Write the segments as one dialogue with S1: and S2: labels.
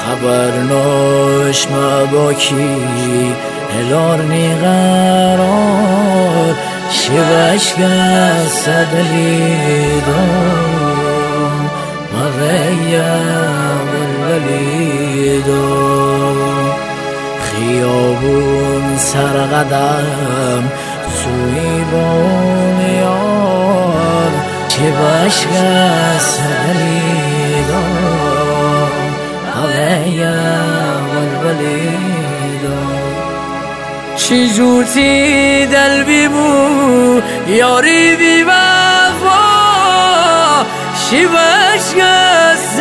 S1: خبرناش مباکی الارنی قرار شبش گست دلیدم مویم الولیدم خیابون سرقدم سوی بانیار شبش گست دلیدم مویم الولیدم چی جوتی دل بیمو یاری بی وفا شیبش گست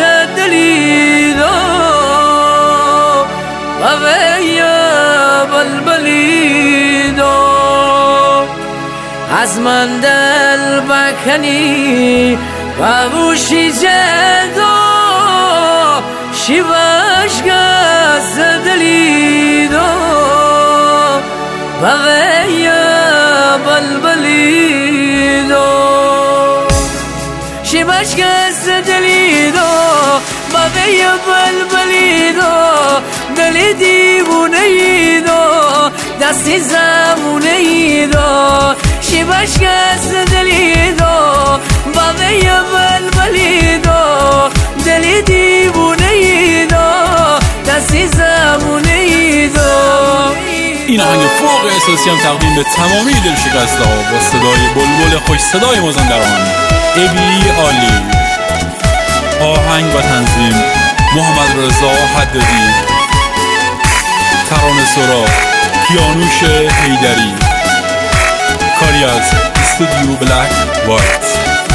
S1: دلیدم مویم الولیدم از من دل بکنی و بوشی جدا شیبش گست دلیدم مویم الولیدم شیبش گست دلیدم مویم الولیدم دل دیوونه ایدم دستی زمونه ایدم شیبش گست دلیدم مویم الولیدم دل دیوونه ایدم دستی زمونه ایدم.
S2: این آهنگ فوق احساسی هم تقدیم به تمامی دلشکسته ها با صدای بلبل خوش صدای مازندران ابی عالی. آهنگ و تنظیم محمد رضا حدادی، ترانه سرا کیانوش حیدری، کاری از استودیو بلک وایت.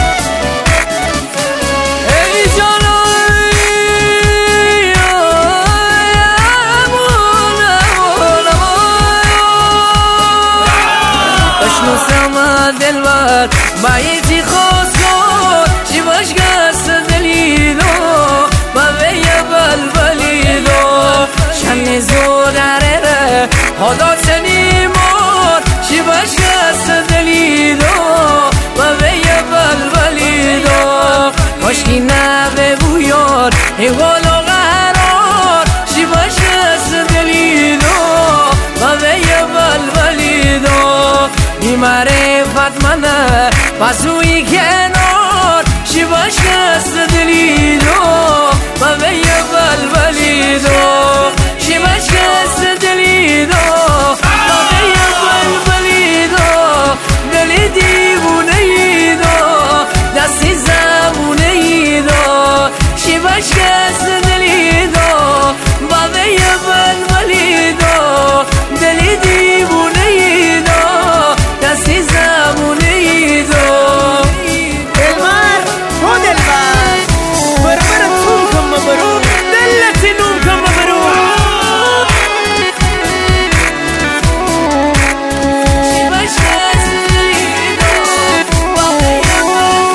S1: دلبر بایدی خواست کن شیبش گست دلیدم مویم الولیدم شمی زودره ره حدات نیمار شیبش گست دلیدم مویم الولیدم کاشکی نبه بویار ایوالا قرار شیبش گست دلیدم مویم الولیدم معرفت منه پسوی کنار شیبش گست دلیدم مویم الولیدم شیبش گست دلیدم مویم الولیدم دل دیوونه ایدم دستی زمونه ایدم شیبش گست دلیدم مویم الولیدم دل دیوونه ایدم دستی زمونه ایدم.
S3: دلبر هو دلبر بربرم توم کم برو دلتی نوم کم برو
S1: شیبش گست دلیدم مویم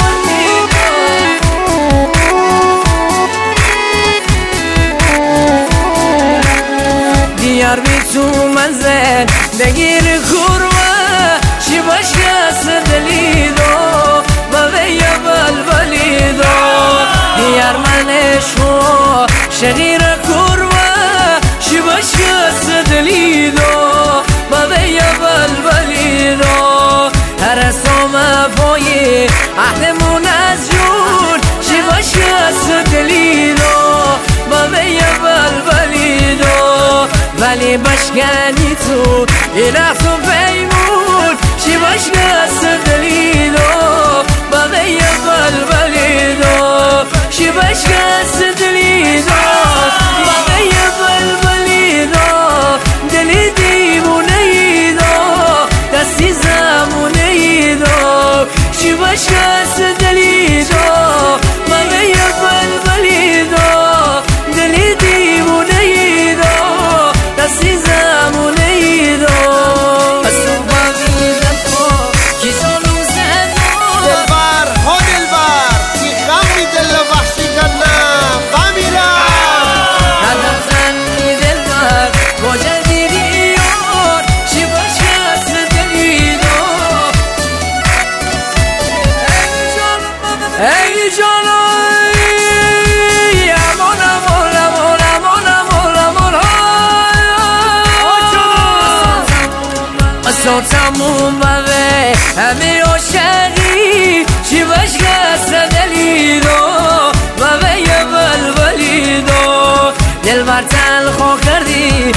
S1: الولیدم دیار بی تو منزل بگیر کورمه شیبش گست دلیدم مویم الولیدم دیار منشو شغیر کورمه شیبش گست دلیدم مویم الولیدم هر سام پایی اهلمون از جون شیبش گست دلیدم مویم الولیدم ولی بشکنی تو این افتون پیمون شیبش گست دلیدم مویم الولیدم شیبش گست دلیدم مویم الولیدم دل دیوونه ایدم دستی زمونه ایدم شیبش گست دلیدم مویم الولیدم دل دیوونه ایدم دستی زمونه ایدم. از تو باقیدم کن کی جانو زدم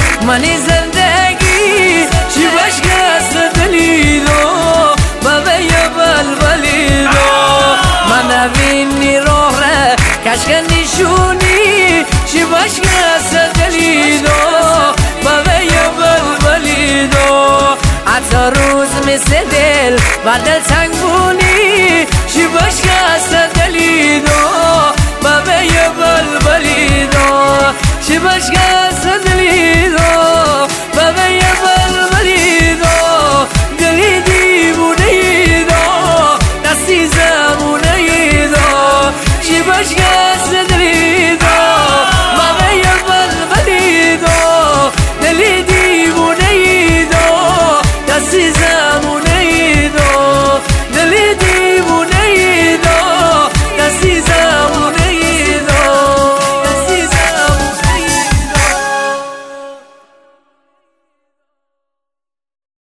S1: منی زندگی چی باشگاه دلیدو بابای بلبلیدو من نبینی روح ره کشکن نشونی چی باشگاه دلیدو بابای بلبلیدو حتی روز مثل دل و دل تنگ بونی چی باشگاه دلیدو بابای بلبلیدو چی باشگاه دلیدو بابای بلبلیدو دلی دیوونیدو دستی زمونیدو چی باشگاه